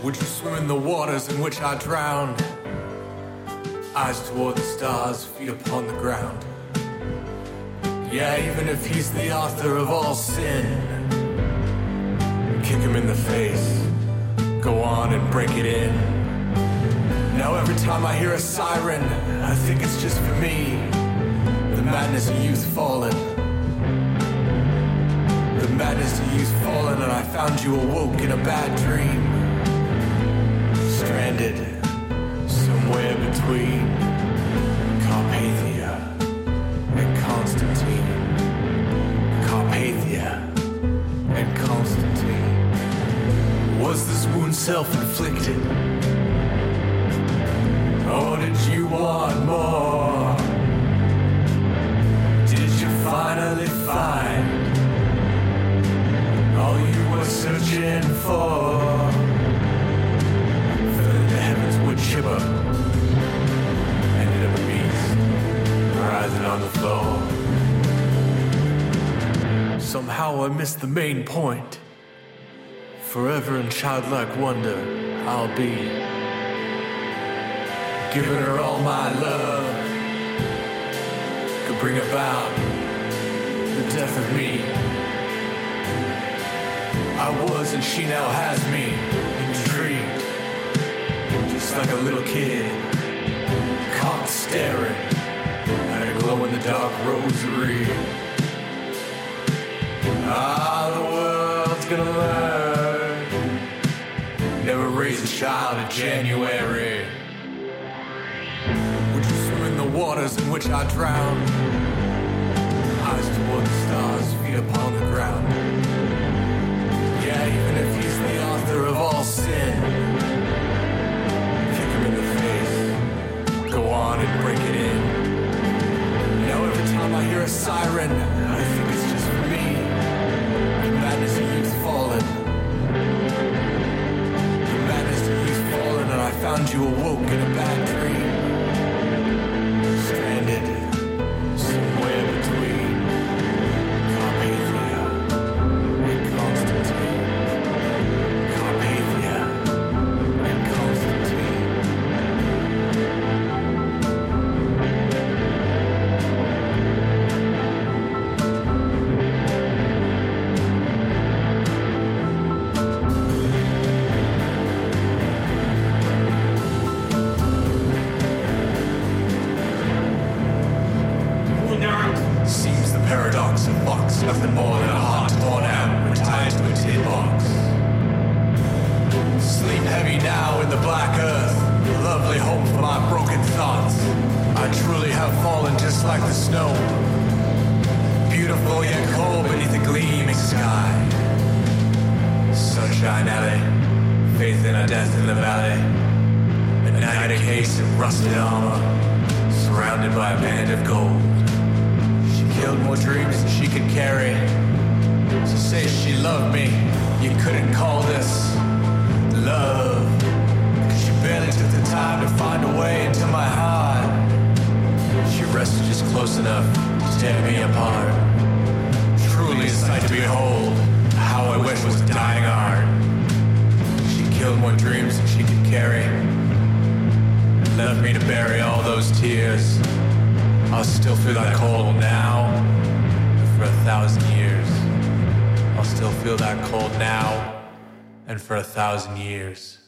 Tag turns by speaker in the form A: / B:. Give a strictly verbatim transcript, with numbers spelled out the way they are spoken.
A: Would you swim in the waters in which I drowned? Eyes toward the stars, feet upon the ground. Yeah, even if he's the author of all sin, kick him in the face, go on and break it in. Now every time I hear a siren, I think it's just for me. The madness of youth fallen. The madness of youth fallen, and I found you awoke in a bad dream. Stranded somewhere between Carpathia and Constantine. Carpathia and Constantine. Was this wound self-inflicted? Or did you want more? Did you finally find all you were searching for? Feeling the heavens would shiver. Ended up a beast, rising on the floor. Somehow I missed the main point. Forever in childlike wonder, I'll be giving her all my love. Could bring about the death of me. I was and she now has me intrigued, just like a little kid caught staring at a glow-in-the-dark rosary. Ah, the world's gonna learn. Never raise a child in January. Would you swim in the waters in which I drowned? Eyes toward the stars, feet upon the ground. Yeah, even if he's the author of all sin, kick him in the face, go on and break it in. Now every time I hear a siren, I think it's just for me. The madness of youth fallen. The madness of youth fallen, and I found you awoke in a bad dream. Stranded somewhere between Carpathia and Constantine. Carpathia and Constantine. Seems the paradox of Fox, nothing more than a heart torn out, retired to a tin box. Sleep heavy now in the black earth, a lovely home for my broken thoughts. I truly have fallen just like the snow, beautiful yet cold beneath a gleaming sky. Sunshine alley, faith in a death in the valley, a night a case of rusted armor, surrounded by a band of gold. Killed more dreams than she could carry. To say she loved me, you couldn't call this love, cause she barely took the time to find a way into my heart. She rested just close enough to tear me apart. Truly a sight to behold, how I wish was a dying art. She killed more dreams than she could carry, left me to bury all those tears. I'll still feel that cold now, and for a thousand years. I'll still feel that cold now, and for a thousand years.